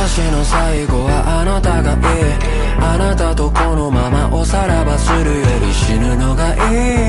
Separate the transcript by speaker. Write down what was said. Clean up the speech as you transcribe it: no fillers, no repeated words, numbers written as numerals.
Speaker 1: 私の最後はあなたがいい。あなたとこのままおさらばするより死ぬのがいい。